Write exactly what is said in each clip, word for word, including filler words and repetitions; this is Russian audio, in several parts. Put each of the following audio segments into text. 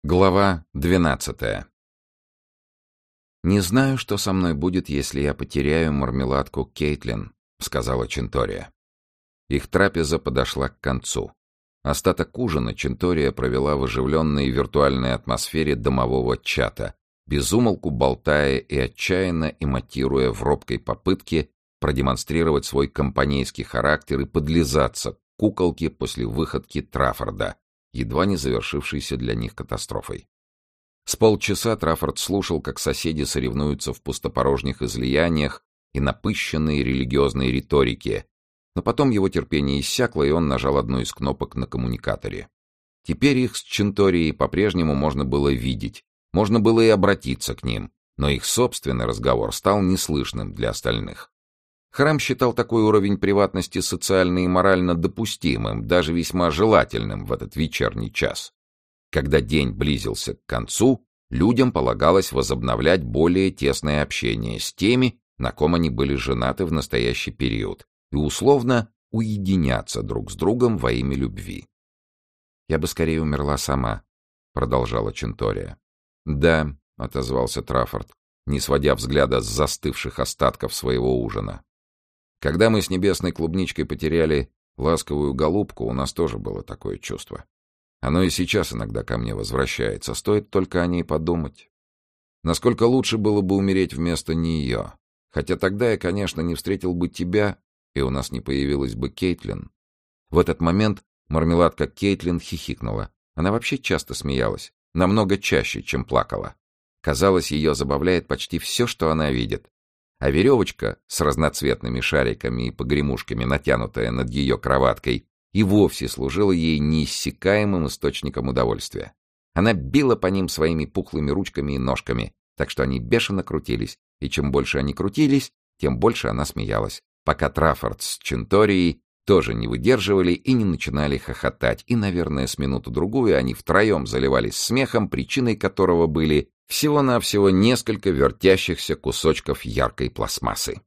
Глава двенадцатая. «Не знаю, что со мной будет, если я потеряю мармеладку Кейтлин», — сказала Чентория. Их трапеза подошла к концу. Остаток ужина Чентория провела в оживленной виртуальной атмосфере домового чата, безумолку болтая и отчаянно имитируя в робкой попытке продемонстрировать свой компанейский характер и подлизаться к куколке после выходки Траффорда, едва не завершившейся для них катастрофой. С полчаса Траффорд слушал, как соседи соревнуются в пустопорожних излияниях и напыщенной религиозной риторике, но потом его терпение иссякло, и он нажал одну из кнопок на коммуникаторе. Теперь их с Ченторией по-прежнему можно было видеть, можно было и обратиться к ним, но их собственный разговор стал неслышным для остальных. Храм считал такой уровень приватности социально и морально допустимым, даже весьма желательным в этот вечерний час. Когда день близился к концу, людям полагалось возобновлять более тесное общение с теми, на ком они были женаты в настоящий период, и условно уединяться друг с другом во имя любви. «Я бы скорее умерла сама», — продолжала Чентория. «Да», — отозвался Траффорд, не сводя взгляда с застывших остатков своего ужина. «Когда мы с небесной клубничкой потеряли ласковую голубку, у нас тоже было такое чувство. Оно и сейчас иногда ко мне возвращается, стоит только о ней подумать. Насколько лучше было бы умереть вместо нее. Хотя тогда я, конечно, не встретил бы тебя, и у нас не появилась бы Кейтлин». В этот момент мармеладка Кейтлин хихикнула. Она вообще часто смеялась, намного чаще, чем плакала. Казалось, ее забавляет почти все, что она видит. А веревочка с разноцветными шариками и погремушками, натянутая над ее кроваткой, и вовсе служила ей неиссякаемым источником удовольствия. Она била по ним своими пухлыми ручками и ножками, так что они бешено крутились, и чем больше они крутились, тем больше она смеялась, пока Траффорд с Ченторией тоже не выдерживали и не начинали хохотать, и, наверное, с минуту-другую они втроем заливались смехом, причиной которого были всего-навсего несколько вертящихся кусочков яркой пластмассы.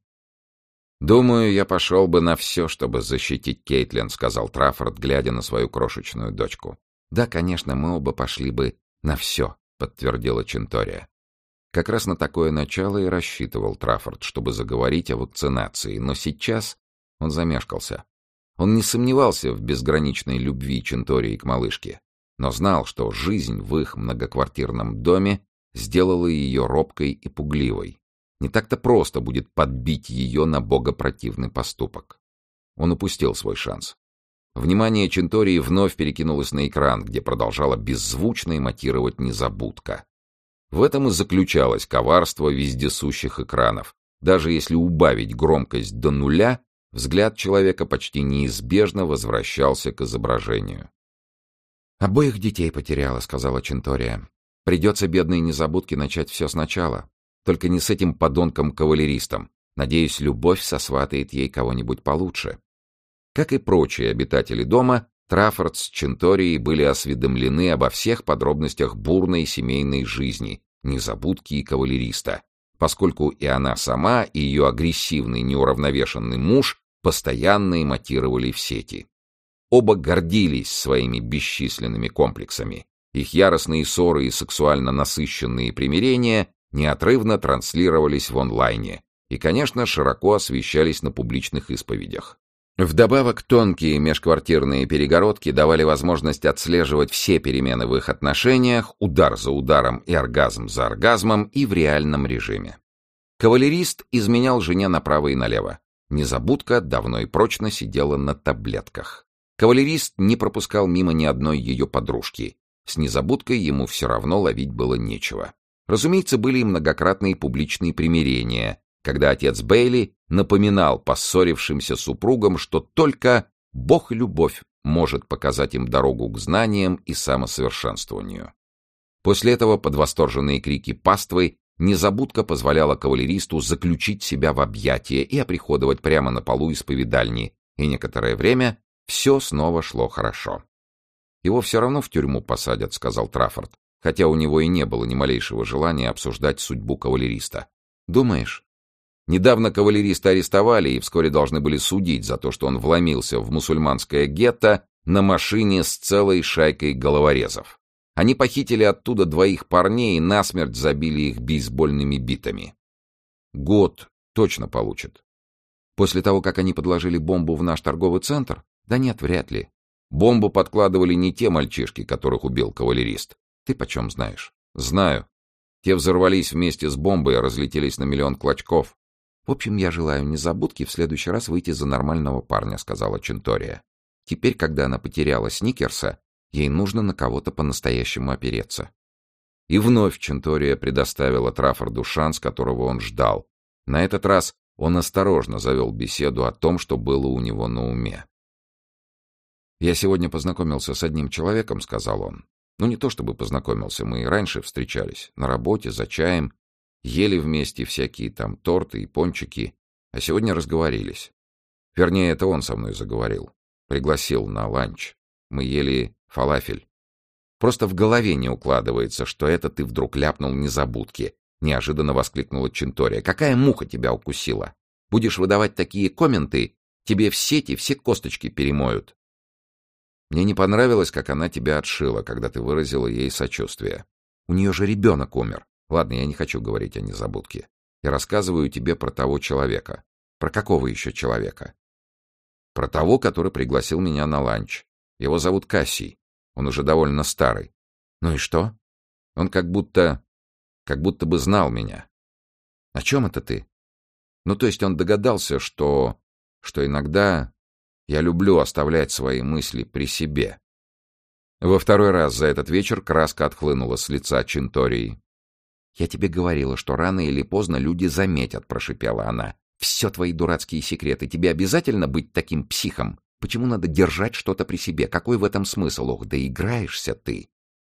«Думаю, я пошел бы на все, чтобы защитить Кейтлин», — сказал Траффорд, глядя на свою крошечную дочку. «Да, конечно, мы оба пошли бы на все», — подтвердила Чентория. Как раз на такое начало и рассчитывал Траффорд, чтобы заговорить о вакцинации, но сейчас он замешкался. Он не сомневался в безграничной любви Чентории к малышке, но знал, что жизнь в их многоквартирном доме сделала ее робкой и пугливой. Не так-то просто будет подбить ее на богопротивный поступок. Он упустил свой шанс. Внимание Чентории вновь перекинулось на экран, где продолжала беззвучно имитировать незабудка. В этом и заключалось коварство вездесущих экранов. Даже если убавить громкость до нуля, взгляд человека почти неизбежно возвращался к изображению. «Обоих детей потеряла», — сказала Чентория. «Придется бедной незабудке начать все сначала. Только не с этим подонком-кавалеристом. Надеюсь, любовь сосватает ей кого-нибудь получше». Как и прочие обитатели дома, Траффорд с Ченторией были осведомлены обо всех подробностях бурной семейной жизни незабудки и кавалериста, поскольку и она сама, и ее агрессивный неуравновешенный муж постоянно имитировали в сети. Оба гордились своими бесчисленными комплексами. Их яростные ссоры и сексуально насыщенные примирения неотрывно транслировались в онлайне и, конечно, широко освещались на публичных исповедях. Вдобавок, тонкие межквартирные перегородки давали возможность отслеживать все перемены в их отношениях, удар за ударом и оргазм за оргазмом, и в реальном режиме. Кавалерист изменял жене направо и налево. Незабудка давно и прочно сидела на таблетках. Кавалерист не пропускал мимо ни одной ее подружки. С незабудкой ему все равно ловить было нечего. Разумеется, были и многократные публичные примирения, когда отец Бейли напоминал поссорившимся супругам, что только Бог и любовь может показать им дорогу к знаниям и самосовершенствованию. После этого под восторженные крики паствы незабудка позволяла кавалеристу заключить себя в объятия и оприходовать прямо на полу исповедальни, и некоторое время все снова шло хорошо. «Его все равно в тюрьму посадят», — сказал Траффорд, хотя у него и не было ни малейшего желания обсуждать судьбу кавалериста. «Думаешь?» Недавно кавалериста арестовали и вскоре должны были судить за то, что он вломился в мусульманское гетто на машине с целой шайкой головорезов. Они похитили оттуда двоих парней и насмерть забили их бейсбольными битами. Год точно получат. После того, как они подложили бомбу в наш торговый центр? Да нет, вряд ли. Бомбу подкладывали не те мальчишки, которых убил кавалерист. Ты почем знаешь? Знаю. Те взорвались вместе с бомбой и разлетелись на миллион клочков. В общем, я желаю незабудки в следующий раз выйти за нормального парня, сказала Чентория. Теперь, когда она потеряла Сникерса, ей нужно на кого-то по-настоящему опереться. И вновь Чентория предоставила Траффорду шанс, которого он ждал. На этот раз он осторожно завел беседу о том, что было у него на уме. «Я сегодня познакомился с одним человеком», — сказал он. «Ну, не то чтобы познакомился, мы и раньше встречались. На работе, за чаем, ели вместе всякие там торты и пончики, а сегодня разговорились. Вернее, это он со мной заговорил. Пригласил на ланч. Мы ели фалафель. Просто в голове не укладывается, что это ты вдруг ляпнул незабудки», — неожиданно воскликнула Чентория. «Какая муха тебя укусила? Будешь выдавать такие комменты, тебе в сети все косточки перемоют». «Мне не понравилось, как она тебя отшила, когда ты выразила ей сочувствие. У нее же ребенок умер. Ладно, я не хочу говорить о незабудке. Я рассказываю тебе про того человека». «Про какого еще человека?» «Про того, который пригласил меня на ланч. Его зовут Кассий. Он уже довольно старый». «Ну и что?» «Он как будто... как будто бы знал меня». «О чем это ты?» «Ну, то есть он догадался, что... что иногда я люблю оставлять свои мысли при себе». Во второй раз за этот вечер краска отхлынула с лица Чентории. «Я тебе говорила, что рано или поздно люди заметят», — прошипела она. «Все твои дурацкие секреты. Тебе обязательно быть таким психом? Почему надо держать что-то при себе? Какой в этом смысл? Ох, доиграешься ты!»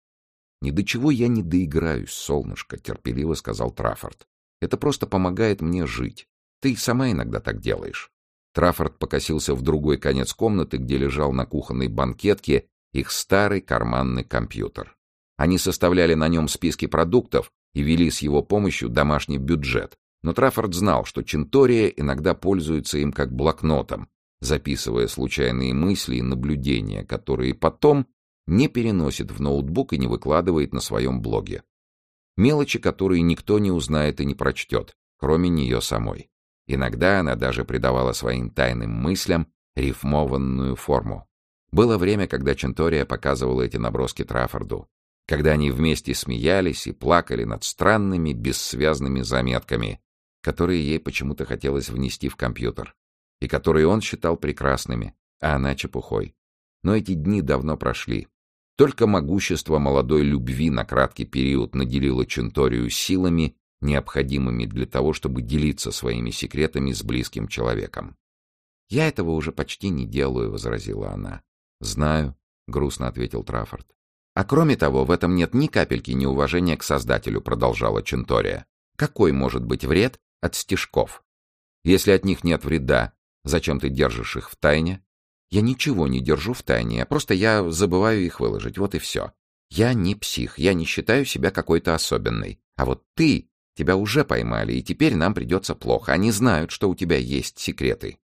«Ни до чего я не доиграюсь, солнышко», — терпеливо сказал Траффорд. «Это просто помогает мне жить. Ты сама иногда так делаешь». Траффорд покосился в другой конец комнаты, где лежал на кухонной банкетке их старый карманный компьютер. Они составляли на нем списки продуктов и вели с его помощью домашний бюджет. Но Траффорд знал, что Чентория иногда пользуется им как блокнотом, записывая случайные мысли и наблюдения, которые потом не переносит в ноутбук и не выкладывает на своем блоге. Мелочи, которые никто не узнает и не прочтет, кроме нее самой. Иногда она даже придавала своим тайным мыслям рифмованную форму. Было время, когда Чентория показывала эти наброски Траффорду, когда они вместе смеялись и плакали над странными, бессвязными заметками, которые ей почему-то хотелось внести в компьютер, и которые он считал прекрасными, а она чепухой. Но эти дни давно прошли. Только могущество молодой любви на краткий период наделило Ченторию силами, необходимыми для того, чтобы делиться своими секретами с близким человеком. «Я этого уже почти не делаю», — возразила она. «Знаю», — грустно ответил Траффорд. «А кроме того, в этом нет ни капельки неуважения к Создателю», — продолжала Чентория. «Какой может быть вред от стишков? Если от них нет вреда, зачем ты держишь их в тайне?» «Я ничего не держу в тайне, а просто я забываю их выложить, вот и все. Я не псих, я не считаю себя какой-то особенной. А вот ты, тебя уже поймали, и теперь нам придется плохо. Они знают, что у тебя есть секреты».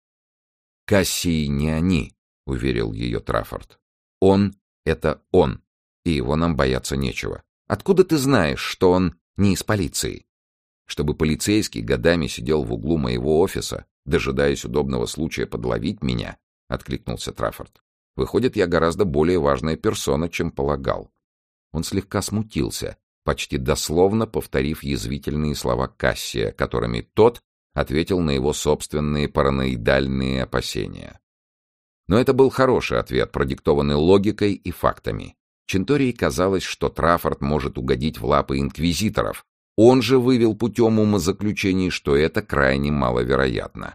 «Кассий не они», — уверил ее Траффорд. «Он — это он, и его нам бояться нечего. Откуда ты знаешь, что он не из полиции?» «Чтобы полицейский годами сидел в углу моего офиса, дожидаясь удобного случая подловить меня», — откликнулся Траффорд. «Выходит, я гораздо более важная персона, чем полагал». Он слегка смутился, почти дословно повторив язвительные слова Кассия, которыми тот ответил на его собственные параноидальные опасения. Но это был хороший ответ, продиктованный логикой и фактами. Чентории казалось, что Траффорд может угодить в лапы инквизиторов. Он же вывел путем умозаключений, что это крайне маловероятно.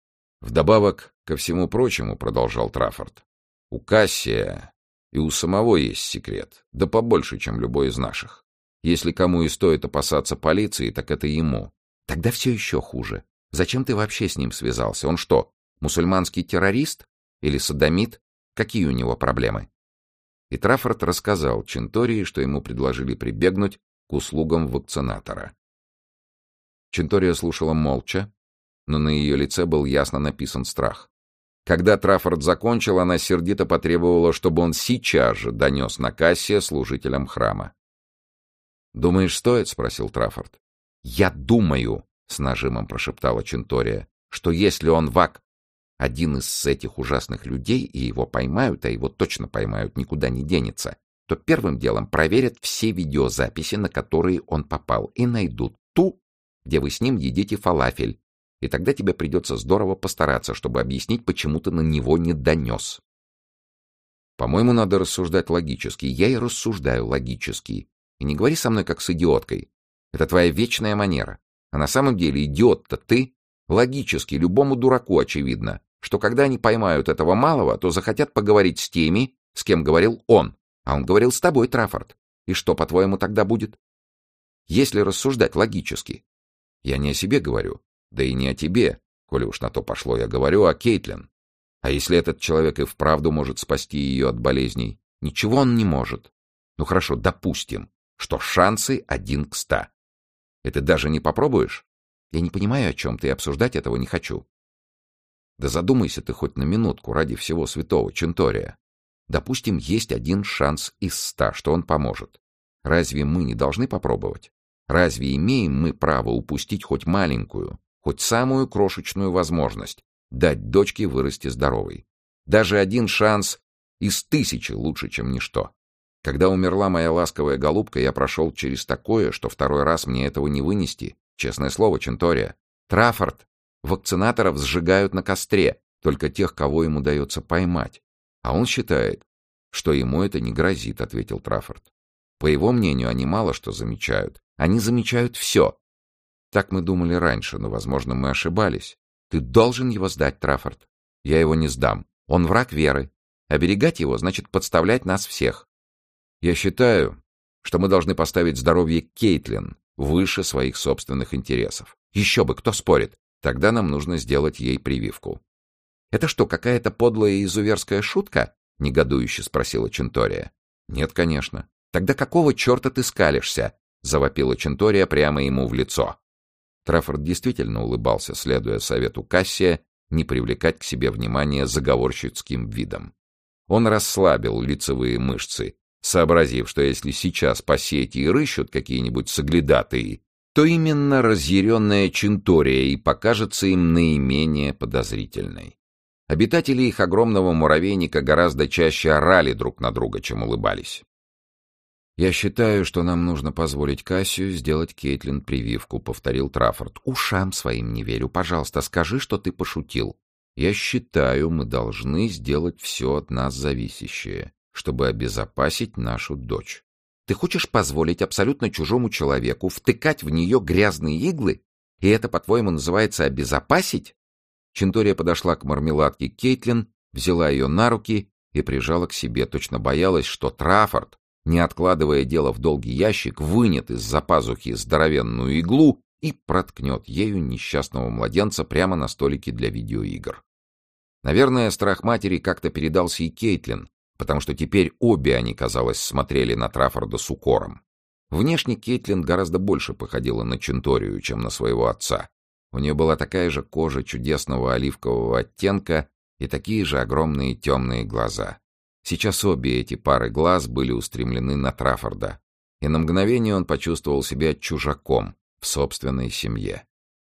«Вдобавок ко всему прочему, — продолжал Траффорд, — у Кассия и у самого есть секрет, да побольше, чем любой из наших. Если кому и стоит опасаться полиции, так это ему». «Тогда все еще хуже. Зачем ты вообще с ним связался? Он что, мусульманский террорист? Или содомит? Какие у него проблемы?» И Траффорд рассказал Чентории, что ему предложили прибегнуть к услугам вакцинатора. Чентория слушала молча, но на ее лице был ясно написан страх. Когда Траффорд закончил, она сердито потребовала, чтобы он сейчас же донес на кассе служителям храма. «Думаешь, стоит?» — спросил Траффорд. «Я думаю», — с нажимом прошептала Чентория, «что если он вак, один из этих ужасных людей, и его поймают, а его точно поймают, никуда не денется, то первым делом проверят все видеозаписи, на которые он попал, и найдут ту, где вы с ним едите фалафель. И тогда тебе придется здорово постараться, чтобы объяснить, почему ты на него не донес». «По-моему, надо рассуждать логически. Я и рассуждаю логически. И не говори со мной как с идиоткой. Это твоя вечная манера. А на самом деле идиот-то ты. Логически, любому дураку очевидно, что когда они поймают этого малого, то захотят поговорить с теми, с кем говорил он. А он говорил с тобой, Траффорд. И что, по-твоему, тогда будет? Если рассуждать логически. Я не о себе говорю. Да и не о тебе, коли уж на то пошло, я говорю о Кейтлин. А если этот человек и вправду может спасти ее от болезней? Ничего он не может. Ну хорошо, допустим, что шансы один к ста. И ты даже не попробуешь? Я не понимаю, о чем ты, и обсуждать этого не хочу. Да задумайся ты хоть на минутку ради всего святого, Чентория. Допустим, есть один шанс из ста, что он поможет. Разве мы не должны попробовать? Разве имеем мы право упустить хоть маленькую, хоть самую крошечную возможность дать дочке вырасти здоровой? Даже один шанс из тысячи лучше, чем ничто. Когда умерла моя ласковая голубка, я прошел через такое, что второй раз мне этого не вынести. Честное слово, Чентория. Траффорд, вакцинаторов сжигают на костре, только тех, кого ему удается поймать. А он считает, что ему это не грозит, — ответил Траффорд. По его мнению, они мало что замечают. Они замечают все. Так мы думали раньше, но, возможно, мы ошибались. Ты должен его сдать, Траффорд. Я его не сдам. Он враг веры. Оберегать его значит подставлять нас всех. Я считаю, что мы должны поставить здоровье Кейтлин выше своих собственных интересов. Еще бы, кто спорит? Тогда нам нужно сделать ей прививку. «Это что, какая-то подлая и изуверская шутка?» — негодующе спросила Чентория. «Нет, конечно. Тогда какого черта ты скалишься?» — завопила Чентория прямо ему в лицо. Траффорд действительно улыбался, следуя совету Кассия не привлекать к себе внимания заговорщицким видом. Он расслабил лицевые мышцы, сообразив, что если сейчас по сети и рыщут какие-нибудь соглядатые, то именно разъяренная Чентория и покажется им наименее подозрительной. Обитатели их огромного муравейника гораздо чаще орали друг на друга, чем улыбались. «Я считаю, что нам нужно позволить Кассию сделать Кейтлин прививку», — повторил Траффорд. «Ушам своим не верю. Пожалуйста, скажи, что ты пошутил». «Я считаю, мы должны сделать все от нас зависящее, чтобы обезопасить нашу дочь». «Ты хочешь позволить абсолютно чужому человеку втыкать в нее грязные иглы? И это, по-твоему, называется обезопасить?» Чентория подошла к мармеладке Кейтлин, взяла ее на руки и прижала к себе, точно боялась, что Траффорд, не откладывая дело в долгий ящик, вынет из-за пазухи здоровенную иглу и проткнет ею несчастного младенца прямо на столике для видеоигр. Наверное, страх матери как-то передался и Кейтлин, потому что теперь обе они, казалось, смотрели на Траффорда с укором. Внешне Кейтлин гораздо больше походила на Ченторию, чем на своего отца. У нее была такая же кожа чудесного оливкового оттенка и такие же огромные темные глаза. Сейчас обе эти пары глаз были устремлены на Траффорда, и на мгновение он почувствовал себя чужаком в собственной семье.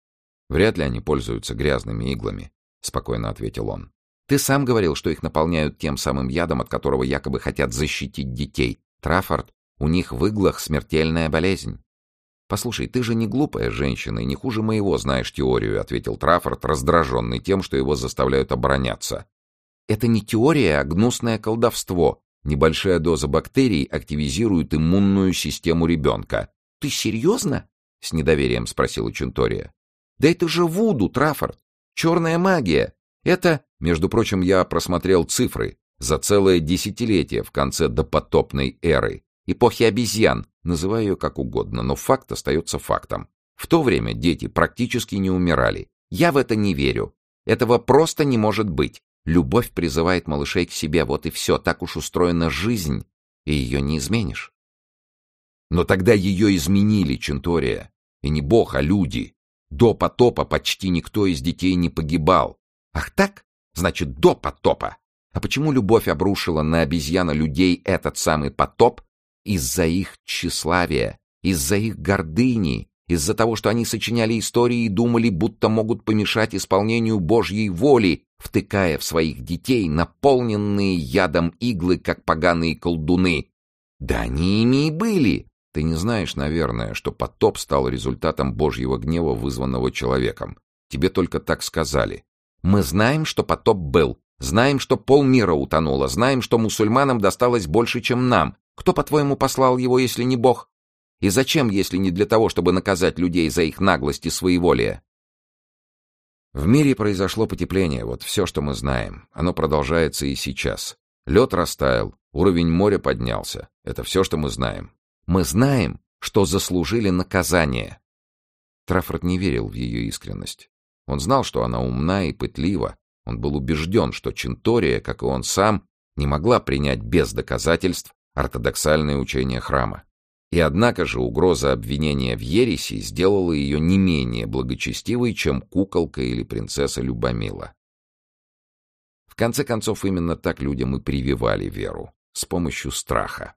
«Вряд ли они пользуются грязными иглами», — спокойно ответил он. «Ты сам говорил, что их наполняют тем самым ядом, от которого якобы хотят защитить детей. Траффорд, у них в иглах смертельная болезнь». «Послушай, ты же не глупая женщина и не хуже моего знаешь теорию», — ответил Траффорд, раздраженный тем, что его заставляют обороняться. «Это не теория, а гнусное колдовство. Небольшая доза бактерий активизирует иммунную систему ребенка». «Ты серьезно?» — с недоверием спросила Чентория. «Да это же вуду, Траффорд. Черная магия. Это, между прочим, я просмотрел цифры за целое десятилетие в конце допотопной эры. Эпохи обезьян, называй ее как угодно, но факт остается фактом. В то время дети практически не умирали. Я в это не верю. Этого просто не может быть. Любовь призывает малышей к себе, вот и все. Так уж устроена жизнь, и ее не изменишь». «Но тогда ее изменили, Чентория. И не бог, а люди. До потопа почти никто из детей не погибал». «Ах так? Значит, до потопа. А почему любовь обрушила на обезьяно-людей этот самый потоп? Из-за их тщеславия, из-за их гордыни, из-за того, что они сочиняли истории и думали, будто могут помешать исполнению Божьей воли, втыкая в своих детей наполненные ядом иглы, как поганые колдуны. Да они ими и были. Ты не знаешь, наверное, что потоп стал результатом Божьего гнева, вызванного человеком. Тебе только так сказали. Мы знаем, что потоп был. Знаем, что полмира утонуло. Знаем, что мусульманам досталось больше, чем нам. Кто, по-твоему, послал его, если не Бог? И зачем, если не для того, чтобы наказать людей за их наглость и своеволие? В мире произошло потепление, вот все, что мы знаем. Оно продолжается и сейчас. Лед растаял, уровень моря поднялся. Это все, что мы знаем. Мы знаем, что заслужили наказание. Траффорд не верил в ее искренность. Он знал, что она умна и пытлива. Он был убежден, что Чинтория, как и он сам, не могла принять без доказательств ортодоксальное учение храма. И однако же угроза обвинения в ереси сделала ее не менее благочестивой, чем куколка или принцесса Любомила. В конце концов, именно так людям и прививали веру, с помощью страха.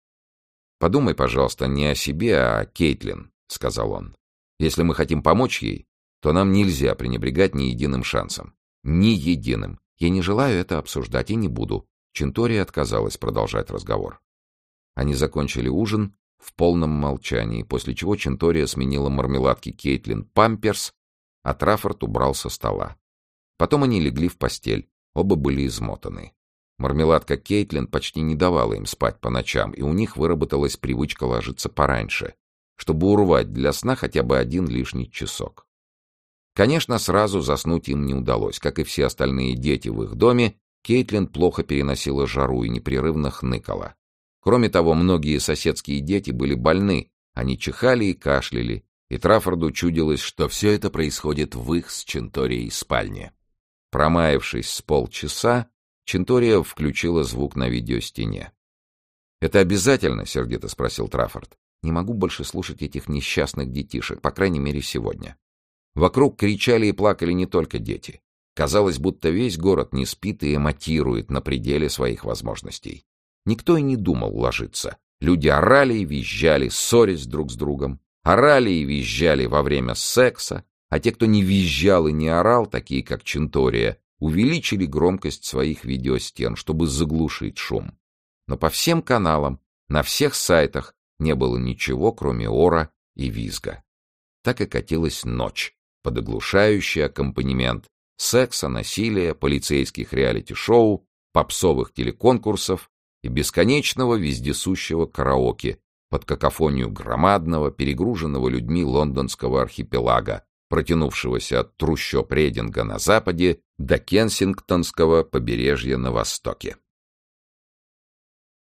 «Подумай, пожалуйста, не о себе, а о Кейтлин», — сказал он. «Если мы хотим помочь ей, то нам нельзя пренебрегать ни единым шансом. Ни единым. Я не желаю это обсуждать и не буду». Чинтория отказалась продолжать разговор. Они закончили ужин в полном молчании, после чего Чинтория сменила мармеладки Кейтлин памперс, а Траффорд убрал со стола. Потом они легли в постель, оба были измотаны. Мармеладка Кейтлин почти не давала им спать по ночам, и у них выработалась привычка ложиться пораньше, чтобы урвать для сна хотя бы один лишний часок. Конечно, сразу заснуть им не удалось. Как и все остальные дети в их доме, Кейтлин плохо переносила жару и непрерывно хныкала. Кроме того, многие соседские дети были больны, они чихали и кашляли, и Траффорду чудилось, что все это происходит в их с Чинторией спальне. Промаявшись с полчаса, Чинтория включила звук на видеостене. «Это обязательно?» — сердито спросил Траффорд. «Не могу больше слушать этих несчастных детишек, по крайней мере, сегодня». Вокруг кричали и плакали не только дети. Казалось, будто весь город не спит и эмотирует на пределе своих возможностей. Никто и не думал ложиться. Люди орали и визжали, ссорясь друг с другом. Орали и визжали во время секса, а те, кто не визжал и не орал, такие как Чинтория, увеличили громкость своих видеостен, чтобы заглушить шум. Но по всем каналам, на всех сайтах не было ничего, кроме ора и визга. Так и катилась ночь под оглушающий аккомпанемент секса, насилия, полицейских реалити-шоу, попсовых телеконкурсов и бесконечного вездесущего караоке под какофонию громадного, перегруженного людьми лондонского архипелага, протянувшегося от трущоб Рейдинга на западе до Кенсингтонского побережья на востоке.